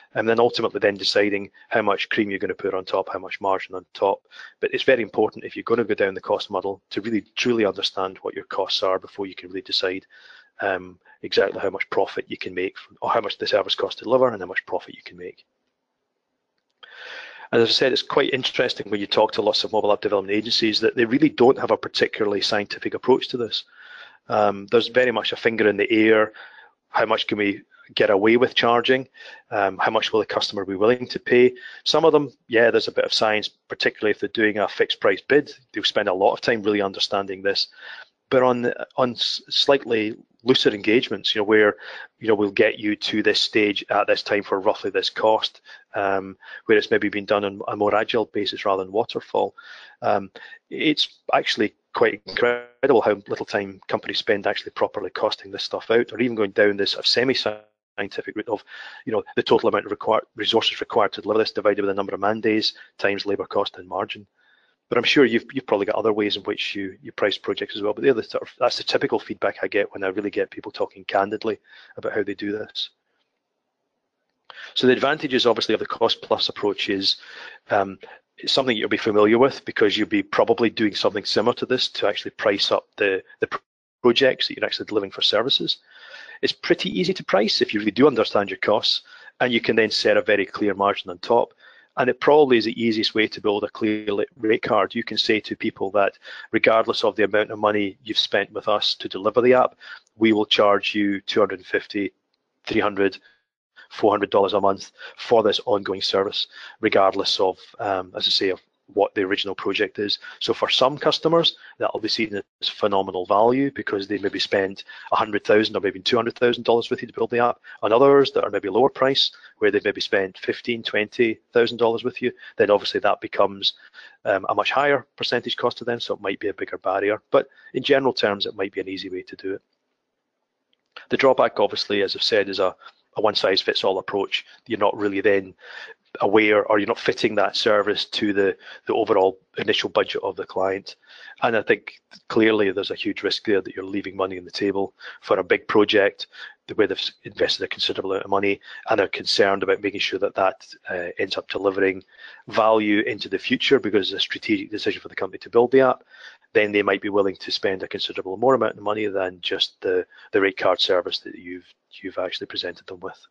S2: and then ultimately then deciding how much cream you're going to put on top, how much margin on top. But it's very important, if you're going to go down the cost model, to really truly understand what your costs are before you can really decide um, exactly how much profit you can make, from, or how much the service costs to deliver and how much profit you can make. And as I said, it's quite interesting when you talk to lots of mobile app development agencies that they really don't have a particularly scientific approach to this. Um, there's very much a finger in the air. How much can we get away with charging? Um, how much will the customer be willing to pay? Some of them, yeah, there's a bit of science, particularly if they're doing a fixed price bid. They'll spend a lot of time really understanding this. But on on slightly looser engagements, you know, where you know we'll get you to this stage at this time for roughly this cost, um, where it's maybe been done on a more agile basis rather than waterfall. Um, it's actually quite incredible how little time companies spend actually properly costing this stuff out, or even going down this sort of semi-scientific route of, you know, the total amount of required resources required to deliver this divided by the number of man days times labour cost and margin. But I'm sure you've you've probably got other ways in which you you price projects as well. But the sort of, that's the typical feedback I get when I really get people talking candidly about how they do this. So the advantages, obviously, of the cost plus approach is um, it's something you'll be familiar with, because you'll be probably doing something similar to this to actually price up the the projects that you're actually delivering for services. It's pretty easy to price if you really do understand your costs, and you can then set a very clear margin on top. And it probably is the easiest way to build a clear rate card. You can say to people that regardless of the amount of money you've spent with us to deliver the app, we will charge you two hundred fifty, three hundred, four hundred dollars a month for this ongoing service, regardless of, um, as I say, of what the original project is. So for some customers, that'll be seen as phenomenal value because they maybe spend one hundred thousand dollars or maybe two hundred thousand dollars with you to build the app. On others that are maybe lower price, where they've maybe spent fifteen thousand dollars, twenty thousand dollars with you, then obviously that becomes um, a much higher percentage cost to them, so it might be a bigger barrier. But in general terms, it might be an easy way to do it. The drawback, obviously, as I've said, is a, a one-size-fits-all approach. You're not really then aware, or you're not fitting that service to the, the overall initial budget of the client. And I think clearly there's a huge risk there that you're leaving money on the table for a big project where they've invested a considerable amount of money and are concerned about making sure that that uh, ends up delivering value into the future because it's a strategic decision for the company to build the app. Then they might be willing to spend a considerable more amount of money than just the, the rate card service that you've you've actually presented them with.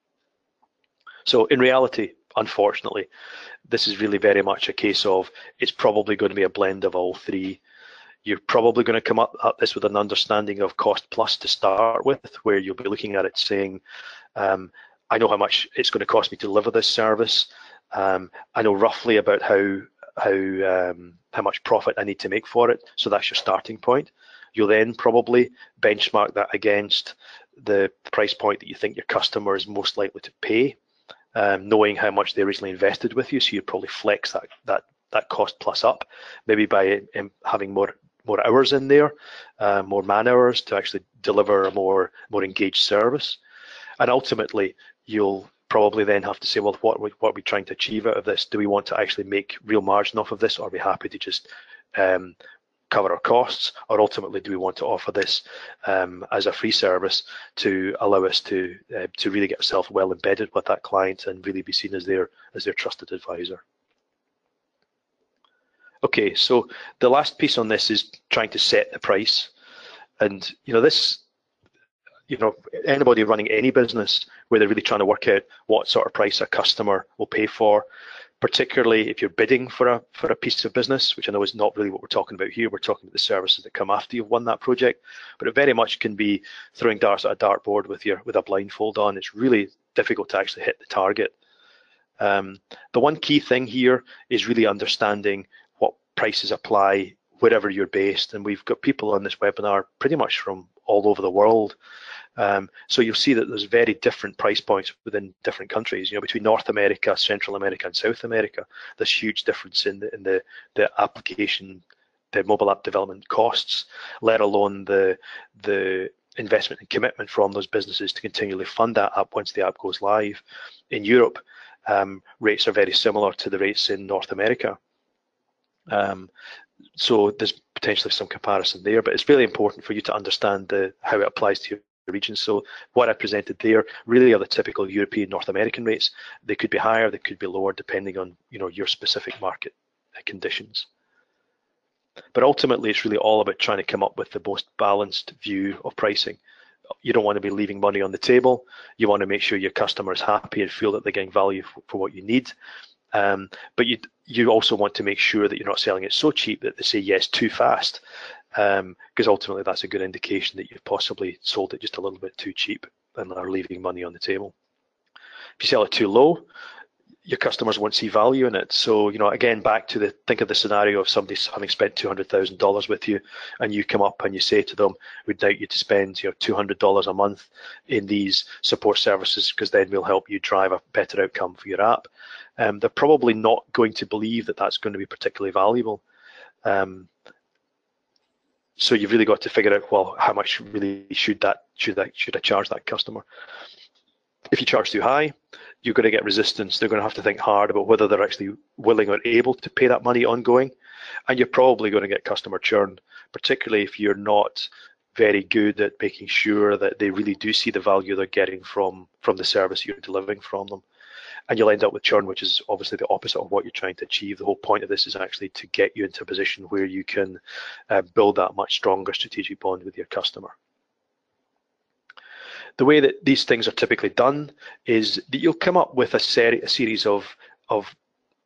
S2: So in reality, unfortunately, this is really very much a case of it's probably going to be a blend of all three. You're probably going to come up at this with an understanding of cost plus to start with, where you'll be looking at it saying, um, I know how much it's going to cost me to deliver this service. Um, I know roughly about how how um, how much profit I need to make for it. So that's your starting point. You'll then probably benchmark that against the price point that you think your customer is most likely to pay, um, knowing how much they originally invested with you. So you'd probably flex that that that cost plus up, maybe by um, having more more hours in there, uh, more man hours to actually deliver a more more engaged service. And ultimately, you'll probably then have to say, well, what, what are we trying to achieve out of this? Do we want to actually make real margin off of this, or are we happy to just um, cover our costs, or ultimately do we want to offer this um, as a free service to allow us to uh, to really get ourselves well embedded with that client and really be seen as their as their trusted advisor? Okay, so the last piece on this is trying to set the price, and you know this. You know, anybody running any business where they're really trying to work out what sort of price a customer will pay for, particularly if you're bidding for a for a piece of business, which I know is not really what we're talking about here. We're talking about the services that come after you've won that project, but it very much can be throwing darts at a dartboard with your with a blindfold on. It's really difficult to actually hit the target. Um, the one key thing here is really understanding what prices apply wherever you're based, and we've got people on this webinar pretty much from all over the world. Um, so you'll see that there's very different price points within different countries. You know, between North America, Central America, and South America, there's huge difference in the in the the application, the mobile app development costs, let alone the the investment and commitment from those businesses to continually fund that app once the app goes live. In Europe, um, rates are very similar to the rates in North America. Um, so there's potentially some comparison there, but it's really important for you to understand the how it applies to regions. So what I presented there really are the typical European, North American rates. They could be higher, they could be lower, depending on, you know, your specific market conditions. But ultimately, it's really all about trying to come up with the most balanced view of pricing. You don't want to be leaving money on the table. You want to make sure your customer is happy and feel that they're getting value for, for what you need. Um, but you you also want to make sure that you're not selling it so cheap that they say yes too fast, because um, ultimately that's a good indication that you've possibly sold it just a little bit too cheap and are leaving money on the table. If you sell it too low, your customers won't see value in it. So, you know, again, back to the, think of the scenario of somebody having spent two hundred thousand dollars with you, and you come up and you say to them, we'd like you to spend, you know, two hundred dollars a month in these support services, because then we'll help you drive a better outcome for your app. Um, they're probably not going to believe that that's going to be particularly valuable. Um, so you've really got to figure out, well, how much really should that, should I, should I charge that customer? If you charge too high, you're going to get resistance. They're going to have to think hard about whether they're actually willing or able to pay that money ongoing. And you're probably going to get customer churn, particularly if you're not very good at making sure that they really do see the value they're getting from, from the service you're delivering from them. And you'll end up with churn, which is obviously the opposite of what you're trying to achieve. The whole point of this is actually to get you into a position where you can uh, build that much stronger strategic bond with your customer. The way that these things are typically done is that you'll come up with a, seri a series of, of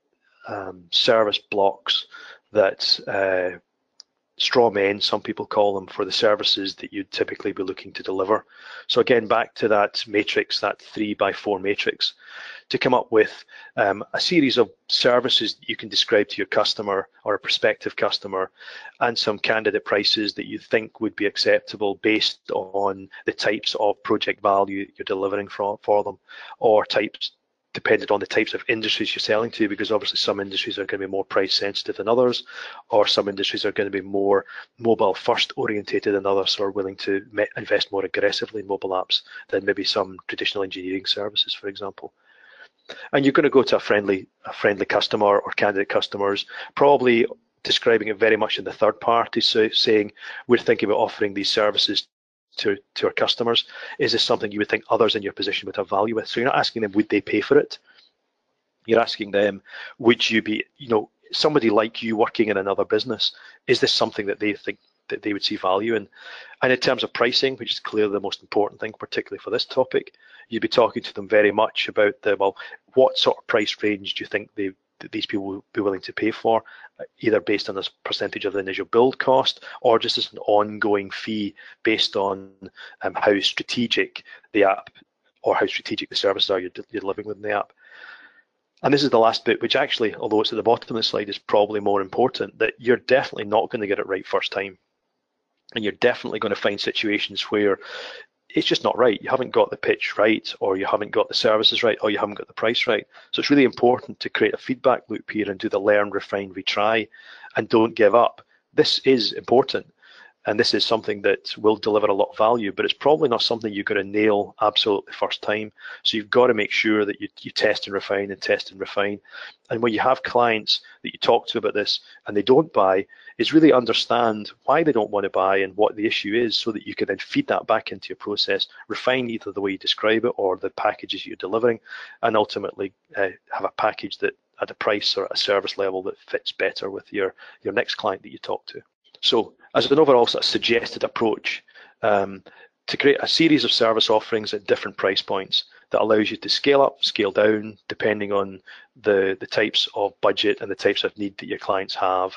S2: um, service blocks that uh, straw men, some people call them, for the services that you'd typically be looking to deliver. So again, back to that matrix, that three by four matrix, to come up with um, a series of services that you can describe to your customer or a prospective customer, and some candidate prices that you think would be acceptable based on the types of project value you're delivering for, for them, or types dependent on the types of industries you're selling to, because obviously some industries are going to be more price sensitive than others, or some industries are going to be more mobile first orientated than others, who are willing to invest more aggressively in mobile apps than maybe some traditional engineering services, for example. And you're going to go to a friendly, a friendly customer or candidate customers, probably describing it very much in the third party, so saying, we're thinking about offering these services to, to our customers. Is this something you would think others in your position would have value with? So you're not asking them, would they pay for it? You're asking them, would you be, you know, somebody like you working in another business, is this something that they think that they would see value in? And in terms of pricing, which is clearly the most important thing, particularly for this topic, you'd be talking to them very much about the, well, what sort of price range do you think they, that these people will be willing to pay for, either based on a percentage of the initial build cost, or just as an ongoing fee based on um, how strategic the app or how strategic the services are you're, you're living within the app. And this is the last bit, which actually, although it's at the bottom of the slide, is probably more important, that you're definitely not going to get it right first time. And you're definitely going to find situations where it's just not right. You haven't got the pitch right, or you haven't got the services right, or you haven't got the price right. So it's really important to create a feedback loop here and do the learn, refine, retry, and don't give up. This is important, and this is something that will deliver a lot of value, but it's probably not something you're going to nail absolutely first time. So you've got to make sure that you, you test and refine and test and refine. And when you have clients that you talk to about this and they don't buy, is really understand why they don't want to buy and what the issue is, so that you can then feed that back into your process, refine either the way you describe it or the packages you're delivering, and ultimately uh, have a package that at a price or a service level that fits better with your, your next client that you talk to. So as an overall sort of suggested approach, um, to create a series of service offerings at different price points that allows you to scale up, scale down, depending on the, the types of budget and the types of need that your clients have.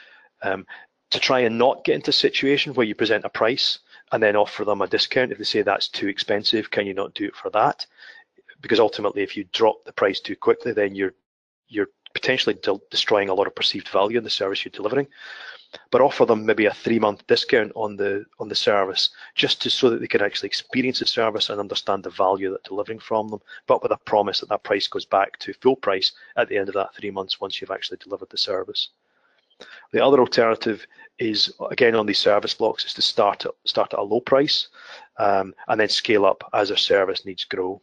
S2: Um, to try and not get into a situation where you present a price and then offer them a discount. If they say that's too expensive, can you not do it for that? Because ultimately, if you drop the price too quickly, then you're you're potentially de destroying a lot of perceived value in the service you're delivering. But offer them maybe a three-month discount on the on the service, just to so that they can actually experience the service and understand the value that delivering from them, but with a promise that that price goes back to full price at the end of that three months once you've actually delivered the service. The other alternative is, again, on these service blocks, is to start at, start at a low price um, and then scale up as our service needs grow.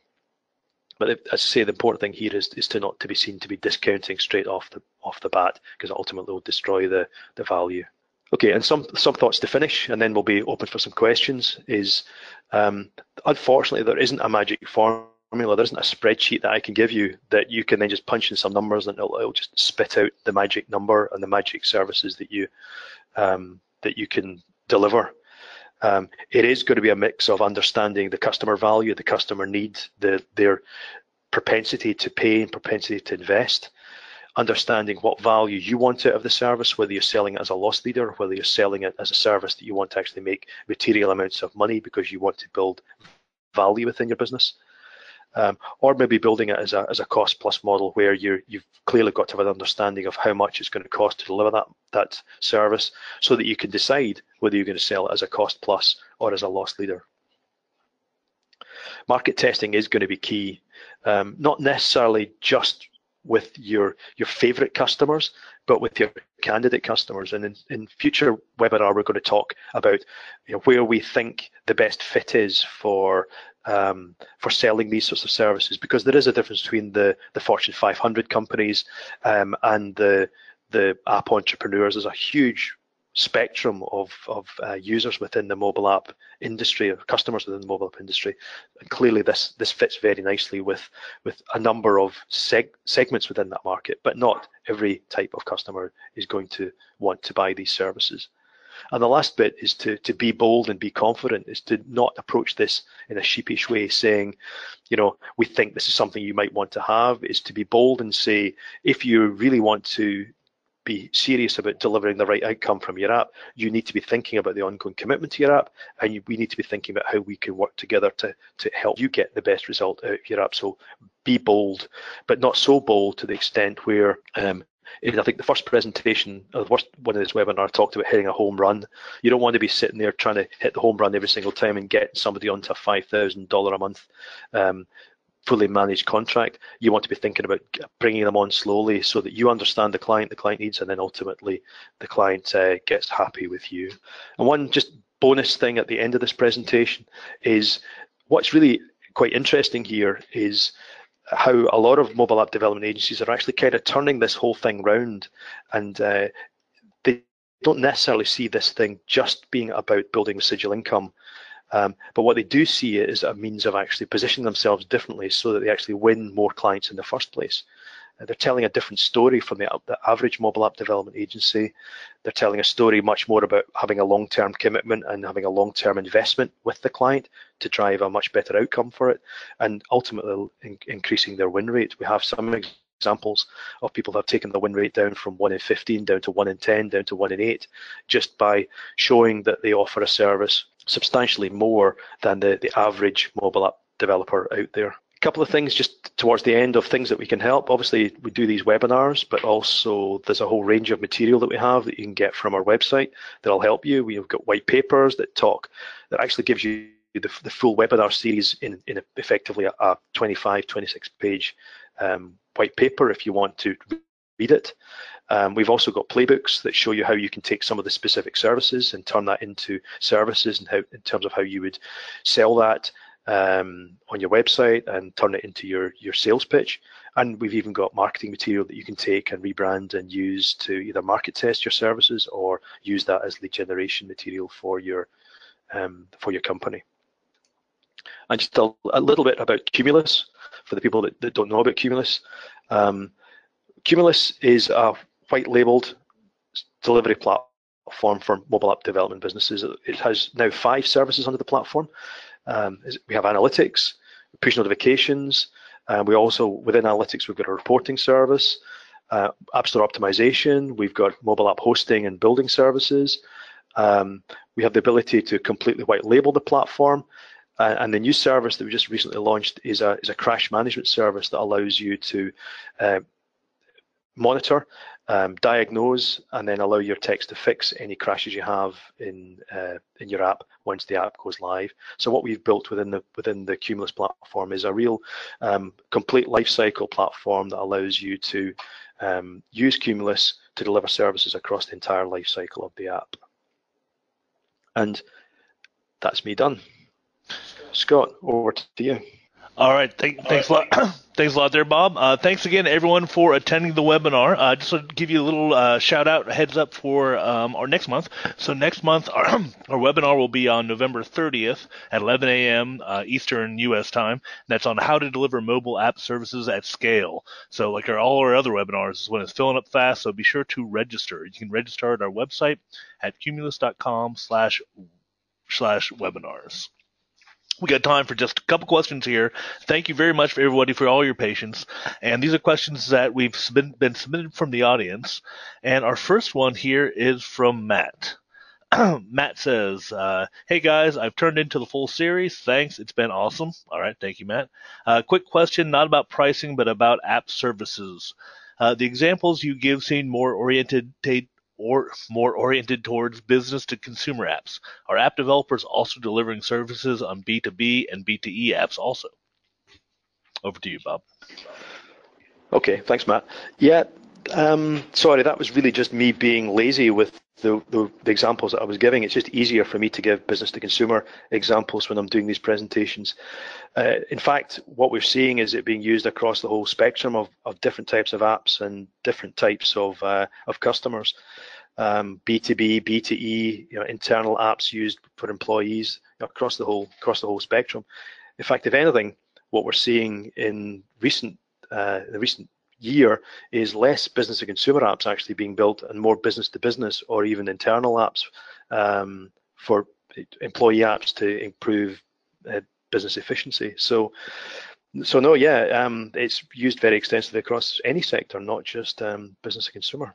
S2: But if, as I say, the important thing here is, is to not to be seen to be discounting straight off the off the bat, because ultimately will destroy the, the value. Okay, and some some thoughts to finish, and then we'll be open for some questions. Is Um, unfortunately, there isn't a magic formula. There isn't a spreadsheet that I can give you that you can then just punch in some numbers and it'll, it'll just spit out the magic number and the magic services that you um, that you can deliver. Um, it is going to be a mix of understanding the customer value, the customer needs, the, their propensity to pay and propensity to invest, understanding what value you want out of the service, whether you're selling it as a loss leader, or whether you're selling it as a service that you want to actually make material amounts of money because you want to build value within your business. Um, or maybe building it as a, as a cost plus model where you're, you've clearly got to have an understanding of how much it's going to cost to deliver that, that service so that you can decide whether you're going to sell it as a cost plus or as a loss leader. Market testing is going to be key, um, not necessarily just with your, your favorite customers, but with your candidate customers. And in, in future webinar, we're going to talk about you know, where we think the best fit is for um, for selling these sorts of services, because there is a difference between the, the Fortune five hundred companies um, and the, the app entrepreneurs. There's a huge spectrum of, of uh, users within the mobile app industry, or customers within the mobile app industry. And clearly this, this fits very nicely with, with a number of seg segments within that market, but not every type of customer is going to want to buy these services. And the last bit is to, to be bold and be confident, is to not approach this in a sheepish way saying, you know, we think this is something you might want to have, is to be bold and say, if you really want to be serious about delivering the right outcome from your app, you need to be thinking about the ongoing commitment to your app, and you, we need to be thinking about how we can work together to, to help you get the best result out of your app. So be bold, but not so bold to the extent where, um, I think the first presentation, or the first one of this webinar talked about hitting a home run. You don't want to be sitting there trying to hit the home run every single time and get somebody onto a five thousand dollars a month um, fully managed contract. You want to be thinking about bringing them on slowly so that you understand the client, the client needs, and then ultimately the client uh, gets happy with you. And one just bonus thing at the end of this presentation is what's really quite interesting here is how a lot of mobile app development agencies are actually kind of turning this whole thing round, and uh, they don't necessarily see this thing just being about building residual income. Um, but what they do see it is a means of actually positioning themselves differently so that they actually win more clients in the first place. Uh, they're telling a different story from the, the average mobile app development agency. They're telling a story much more about having a long-term commitment and having a long-term investment with the client to drive a much better outcome for it, and ultimately in, increasing their win rate. We have some examples of people that have taken the win rate down from one in fifteen down to one in ten, down to one in eight, just by showing that they offer a service substantially more than the, the average mobile app developer out there. A couple of things just towards the end of things that we can help. Obviously, we do these webinars, but also there's a whole range of material that we have that you can get from our website that'll help you. We've got white papers that talk, that actually gives you the, the full webinar series in, in effectively a, a twenty-five, twenty-six page um, white paper if you want to read it. Um, we've also got playbooks that show you how you can take some of the specific services and turn that into services, and how, in terms of how you would sell that um, on your website and turn it into your, your sales pitch. And we've even got marketing material that you can take and rebrand and use to either market test your services or use that as lead generation material for your, um, for your company. And just a, a little bit about Cumulus for the people that, that don't know about Cumulus. Um, Cumulus is a white labeled delivery platform for mobile app development businesses. It has now five services under the platform. Um, we have analytics, push notifications. Uh, we also, within analytics, we've got a reporting service, uh, App Store optimization. We've got mobile app hosting and building services. Um, we have the ability to completely white label the platform. Uh, and the new service that we just recently launched is a, is a crash management service that allows you to uh, monitor, um, diagnose, and then allow your techs to fix any crashes you have in uh, in your app once the app goes live. So what we've built within the within the Cumulus platform is a real um, complete lifecycle platform that allows you to um, use Cumulus to deliver services across the entire lifecycle of the app. And that's me done. Scott, over to you.
S1: All right. Thank, thanks a lot. Thanks a lot there, Bob. Uh, thanks again, everyone, for attending the webinar. Uh, just to give you a little uh, shout out, a heads up for um, our next month. So next month, our, our webinar will be on November thirtieth at eleven a.m. Uh, Eastern U S time. That's on how to deliver mobile app services at scale. So like our, all our other webinars is when it's filling up fast. So be sure to register. You can register at our website at cumulus dot com slash slash webinars. We got time for just a couple questions here. Thank you very much for everybody for all your patience. And these are questions that we've been, been submitted from the audience. And our first one here is from Matt. Matt says, uh, hey guys, I've turned into the full series. Thanks. It's been awesome. All right. Thank you, Matt. Uh, quick question, not about pricing, but about app services. Uh, the examples you give seem more oriented or more oriented towards business to consumer apps. Are app developers also delivering services on B two B and B two E apps also? Over to you, Bob.
S2: Okay, thanks, Matt. Yeah, um, sorry, that was really just me being lazy with the, the, the examples that I was giving. It's just easier for me to give business to consumer examples when I'm doing these presentations. Uh, in fact, what we're seeing is it being used across the whole spectrum of, of different types of apps and different types of uh, of customers. Um, B two B, B two E, you know, internal apps used for employees, you know, across the whole across the whole spectrum. In fact, if anything, what we're seeing in recent uh, the recent year is less business to consumer apps actually being built and more business to business or even internal apps um, for employee apps to improve uh, business efficiency. So, so no, yeah, um, it's used very extensively across any sector, not just um, business to consumer.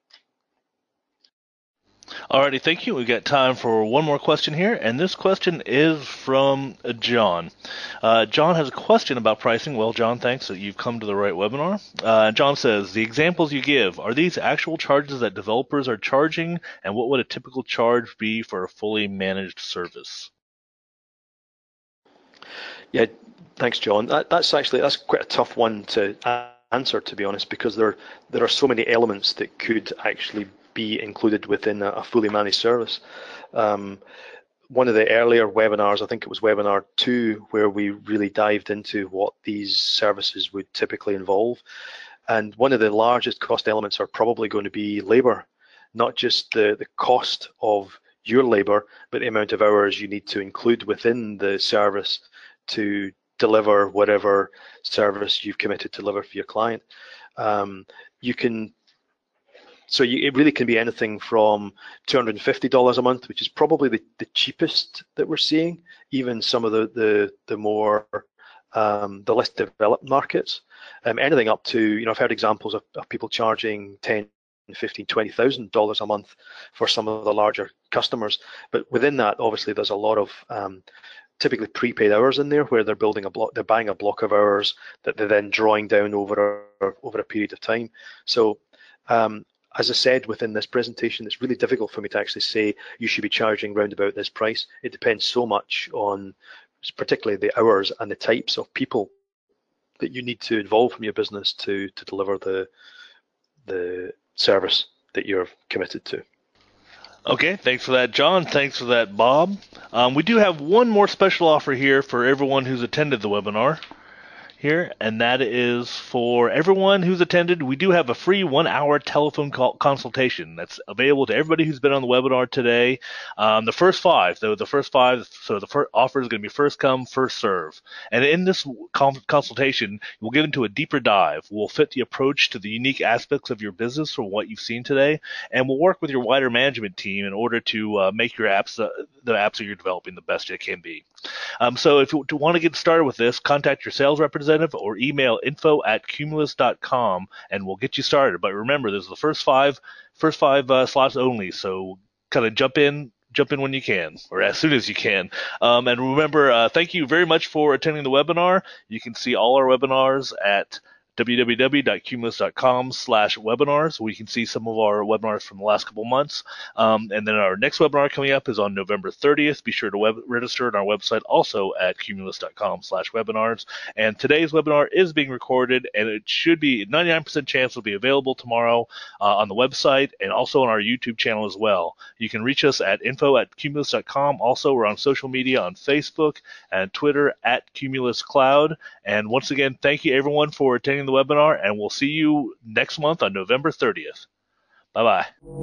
S1: Alrighty, thank you. We've got time for one more question here, and this question is from John. Uh, John has a question about pricing. Well, John, thanks that you've come to the right webinar. Uh, John says, the examples you give, are these actual charges that developers are charging, and what would a typical charge be for a fully managed service?
S2: Yeah, thanks, John. That, that's actually that's quite a tough one to answer, to be honest, because there there are so many elements that could actually be included within a, a fully managed service. Um, one of the earlier webinars, I think it was webinar two, where we really dived into what these services would typically involve. And one of the largest cost elements are probably going to be labor, not just the, the cost of your labor, but the amount of hours you need to include within the service to deliver whatever service you've committed to deliver for your client. Um, you can So you, it really can be anything from two hundred fifty dollars a month, which is probably the, the cheapest that we're seeing, even some of the the, the more um, the less developed markets. Um, anything up to, you know, I've heard examples of, of people charging ten, fifteen, twenty thousand dollars a month for some of the larger customers. But within that, obviously, there's a lot of um, typically prepaid hours in there, where they're building a block, they're buying a block of hours that they're then drawing down over a, over a period of time. So um, as I said within this presentation, it's really difficult for me to actually say you should be charging round about this price. It depends so much on particularly the hours and the types of people that you need to involve from your business to to deliver the the service that you're committed to.
S1: Okay, thanks for that, John. Thanks for that, Bob. Um, we do have one more special offer here for everyone who's attended the webinar here, and that is for everyone who's attended. We do have a free one-hour telephone call consultation that's available to everybody who's been on the webinar today. Um, the first five, though, the first five, so the first offer is going to be first come, first serve. And in this consultation, we'll get into a deeper dive. We'll fit the approach to the unique aspects of your business from what you've seen today, and we'll work with your wider management team in order to uh, make your apps, uh, the apps that you're developing, the best it can be. Um, so if you want to get started with this, contact your sales representative or email info at cumulus dot com and we'll get you started. But remember, there's the first five first five uh, slots only, so kind of jump in jump in when you can, or as soon as you can. Um, and remember, uh, thank you very much for attending the webinar. You can see all our webinars at w w w dot cumulus dot com slash webinars, where you can see some of our webinars from the last couple months. Um, and then our next webinar coming up is on November thirtieth. Be sure to web- register on our website also at cumulus dot com slash webinars. And today's webinar is being recorded, and it should be ninety-nine percent chance will be available tomorrow uh, on the website and also on our YouTube channel as well. You can reach us at info at cumulus dot com. Also, we're on social media on Facebook and Twitter at Cumulus Cloud. And once again, thank you everyone for attending the webinar, and we'll see you next month on November thirtieth. Bye-bye.